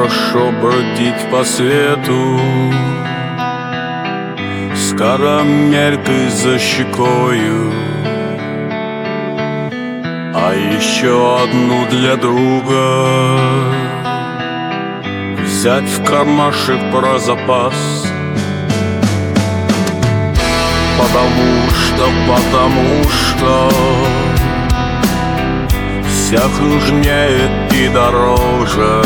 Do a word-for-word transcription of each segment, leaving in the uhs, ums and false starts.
хорошо бродить по свету с карамелькой за щекою, а еще одну для друга взять в кармашек про запас. Потому что, потому что всяк нужнее и дороже,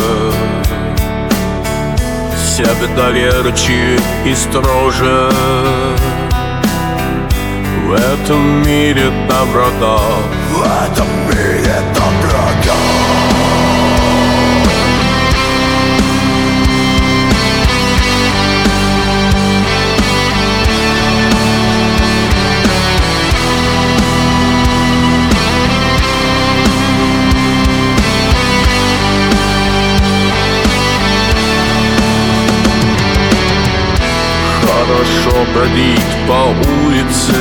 всяк доверчивее и строже. В этом мире доброта, в этом мире доброта. Хорошо бродить по улице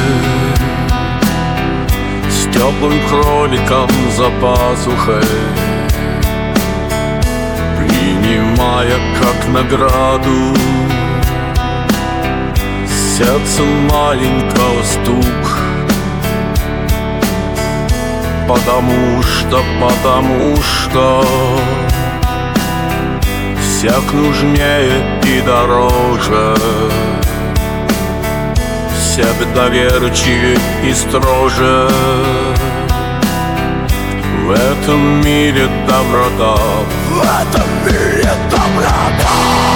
с теплым кроликом за пазухой, принимая как награду сердце маленького стук. Потому что, потому что всяк нужнее и дороже, всяк доверчивее и строже. В этом мире доброта, в этом мире доброта.